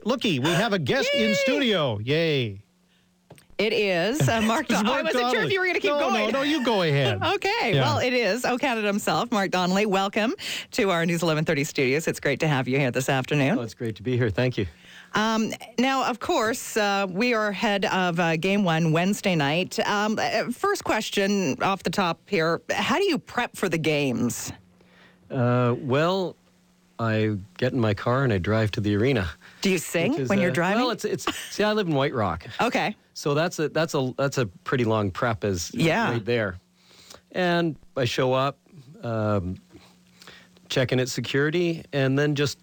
Looky, we have a guest in studio. Yay. It is Mark Donnelly. I wasn't sure if you were going to keep going. No, you go ahead. Okay. Yeah. Well, it is Canada himself, Mark Donnelly. Welcome to our News 1130 studios. It's great to have you here this afternoon. Oh, it's great to be here. Thank you. Now, of course, we are ahead of Game 1 Wednesday night. First question off the top here. How do you prep for the games? Well, I get in my car and I drive to the arena. Do you sing when you're driving? Well, see, I live in White Rock. Okay. So that's a pretty long prep right there. And I show up, check in at security, and then just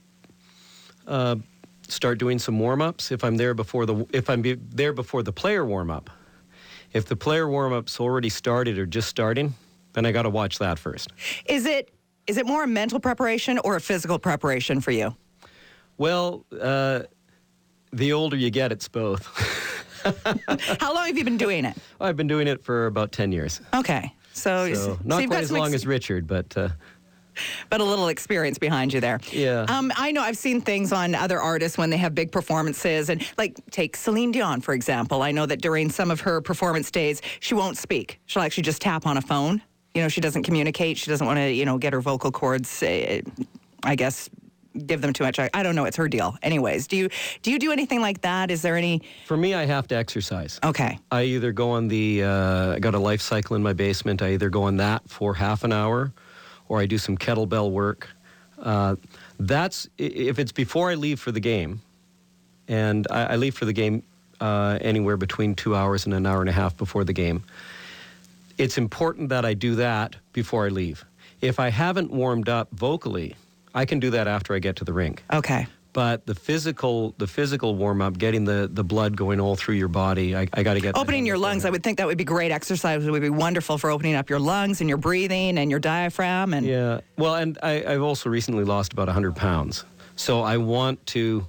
start doing some warm-ups if I'm there before the player warm-up. If the player warm-up's already started or just starting, then I got to watch that first. Is it more a mental preparation or a physical preparation for you? Well, the older you get, it's both. How long have you been doing it? I've been doing it for about 10 years. Okay. So not you've quite got as long as Richard, but a little experience behind you there. Yeah. I know I've seen things on other artists when they have big performances, and like take Celine Dion, for example. I know that during some of her performance days, she won't speak. She'll actually just tap on a phone. She doesn't communicate. She doesn't want to, get her vocal cords, I guess, give them too much. I don't know. It's her deal. Anyways, do you do anything like that? Is there any? For me, I have to exercise. Okay. I either go on I got a life cycle in my basement. I either go on that for half an hour, or I do some kettlebell work. That's if it's before I leave for the game, and I leave for the game anywhere between 2 hours and an hour and a half before the game. It's important that I do that before I leave. If I haven't warmed up vocally, I can do that after I get to the rink. Okay. But the physical warm-up, getting the blood going all through your body, I got to get... Opening your lungs, I would think that would be great exercise. It would be wonderful for opening up your lungs and your breathing and your diaphragm. And yeah. Well, and I've also recently lost about 100 pounds. So I want to...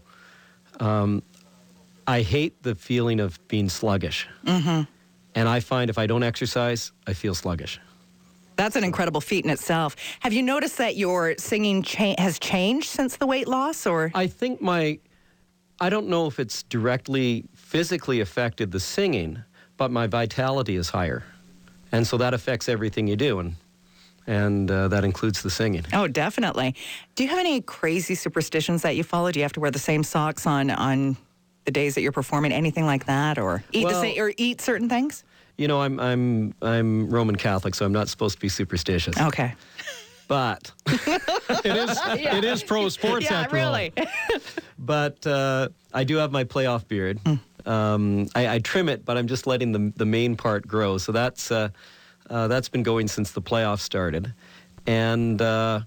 I hate the feeling of being sluggish. Mm-hmm. And I find if I don't exercise, I feel sluggish. That's an incredible feat in itself. Have you noticed that your singing has changed since the weight loss, or? I think I don't know if it's directly physically affected the singing, but my vitality is higher. And so that affects everything you do, and that includes the singing. Oh, definitely. Do you have any crazy superstitions that you follow? Do you have to wear the same socks on the days that you're performing, anything like that, or eat certain things? I'm Roman Catholic, so I'm not supposed to be superstitious. Okay. But it is pro sports after really. all. But I do have my playoff beard. I trim it, but I'm just letting the main part grow. So that's been going since the playoffs started. And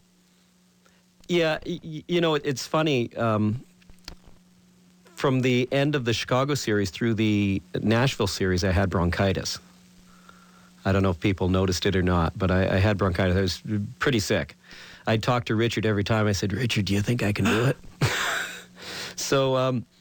it's funny. From the end of the Chicago series through the Nashville series, I had bronchitis. I don't know if people noticed it or not, but I had bronchitis. I was pretty sick. I'd talk to Richard every time. I said, Richard, do you think I can do it? So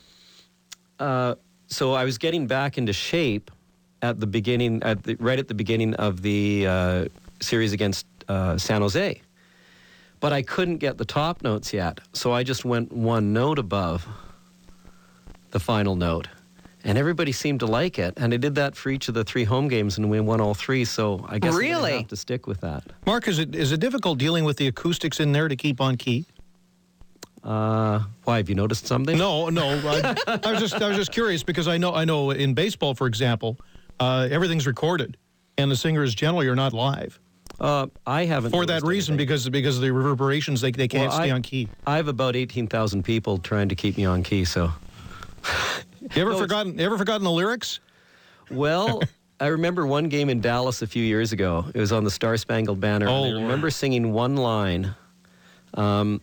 I was getting back into shape at the beginning, right at the beginning of the series against San Jose. But I couldn't get the top notes yet, so I just went one note above the final note, and everybody seemed to like it. And I did that for each of the 3 home games, and we won all 3. So I guess I'm gonna have to stick with that. Mark, is it difficult dealing with the acoustics in there to keep on key? Why, have you noticed something? No. I was just curious because I know in baseball, for example, everything's recorded, and the singers generally are not live. I haven't. For that reason, because of the reverberations, they can't stay on key. I have about 18,000 people trying to keep me on key, so. You ever forgotten the lyrics? Well, I remember one game in Dallas a few years ago. It was on the Star Spangled Banner. Oh, and I remember singing one line. It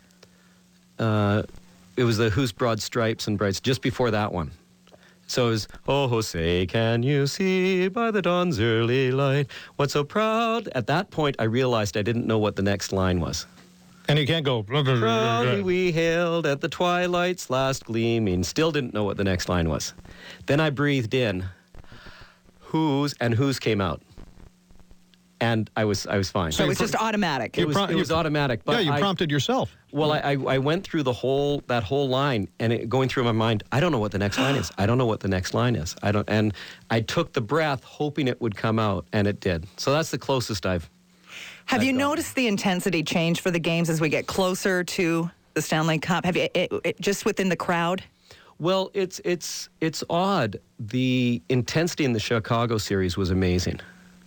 was the Whose Broad Stripes and Brights, just before that one. So it was, oh, Jose, can you see by the dawn's early light what's so proud? At that point, I realized I didn't know what the next line was. And you can't go... Proudly we hailed at the twilight's last gleaming. Still didn't know what the next line was. Then I breathed in. Whose came out. and I was fine. So it was just automatic. It was automatic. But you prompted yourself. Well, I went through that whole line, and going through my mind, I don't know what the next line is. I don't know what the next line is. And I took the breath, hoping it would come out, and it did. So that's the closest Have you noticed the intensity change for the games as we get closer to the Stanley Cup? Have you just within the crowd? Well, it's odd. The intensity in the Chicago series was amazing.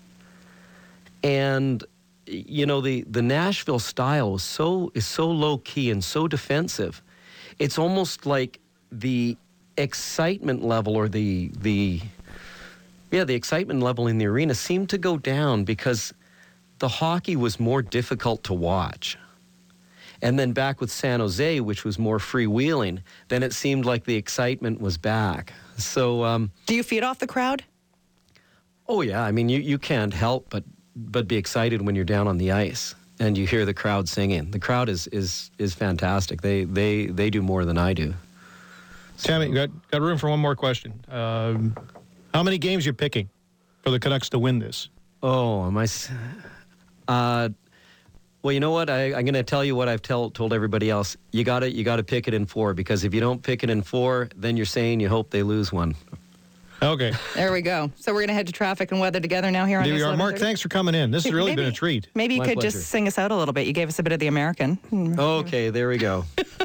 And the Nashville style is so low key and so defensive. It's almost like the excitement level or the excitement level in the arena seemed to go down because the hockey was more difficult to watch. And then back with San Jose, which was more freewheeling, then it seemed like the excitement was back. So, do you feed off the crowd? Oh yeah, I mean you can't help but be excited when you're down on the ice and you hear the crowd singing. The crowd is fantastic. They do more than I do. Tammy, you got room for one more question. How many games you picking for the Canucks to win this? Oh, am I? Well, you know what? I'm going to tell you what I've told everybody else. You got to pick it in 4, because if you don't pick it in 4, then you're saying you hope they lose one. Okay. There we go. So we're going to head to traffic and weather together now here on There you are. Mark, thanks for coming in. This has really been a treat. Maybe you My could pleasure. just sing us out a little bit. You gave us a bit of the American. Okay, there we go.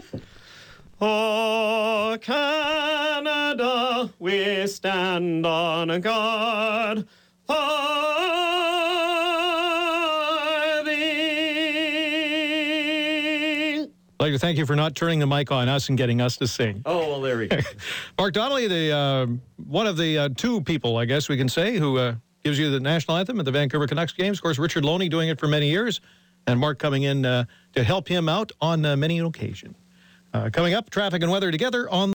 Oh, Canada, we stand on guard for thee. I'd like to thank you for not turning the mic on us and getting us to sing. Oh, well, there we go. Mark Donnelly, one of the 2 people, I guess we can say, who gives you the national anthem at the Vancouver Canucks games. Of course, Richard Loney doing it for many years, and Mark coming in to help him out on many occasions. Coming up, traffic and weather together on